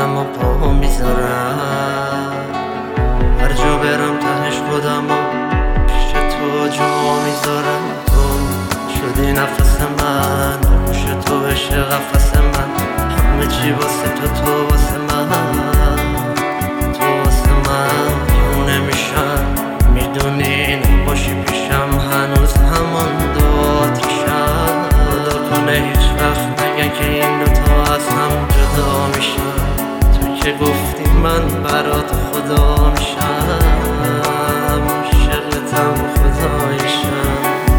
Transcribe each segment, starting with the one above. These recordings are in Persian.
خودم و پا میذارم، هر جا برم تهش خودم و پیش تو جا میذارم. تو شدی نفس من، آغوش تو بشه قفس من، همه چی واسه تو واسه من، تو واسه من دیونه میشم. میدونی نباشی پیشم هنوز همان دو آتیشم. خدا کنه هیچ وقت نگه که این دوتا از هم جدا میشن. تو که گفتی من برات خدا میشم، عاشقتم خدایشم.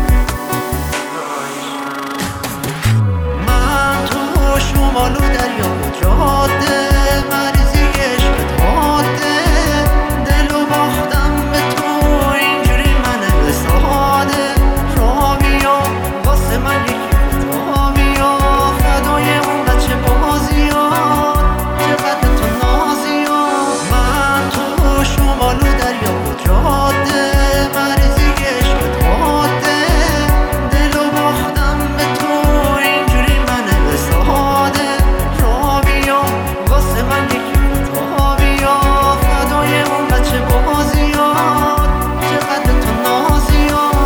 من تو شمال و دریا و جاده، مریضی عشقت حاده، دل و باختم به تو اینجوری منه ساده. را بیا واسه من یکی را بیا، فدای اون بچه بازیات، چقدر تو نازیات. من تو شمال و دریا و جاده، مریضی عشقت حاده، دل و باختم به تو اینجوری منه ساده. را بیا واسه من یکی را بیا، فدای اون بچه بازیات، چقدر تو نازیات.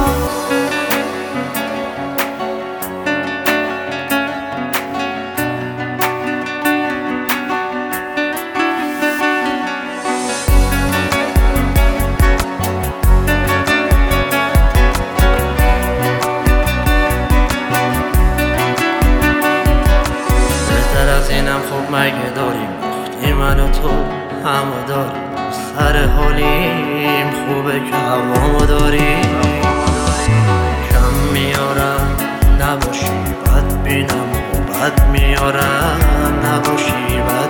بهتر از اینم خوب مگه داریم، وقتی من و تو همو داریم، سر حالیم خوبه که هوامو داریم. کم میارم نباشی بد بینم و بد میارم نباشی بد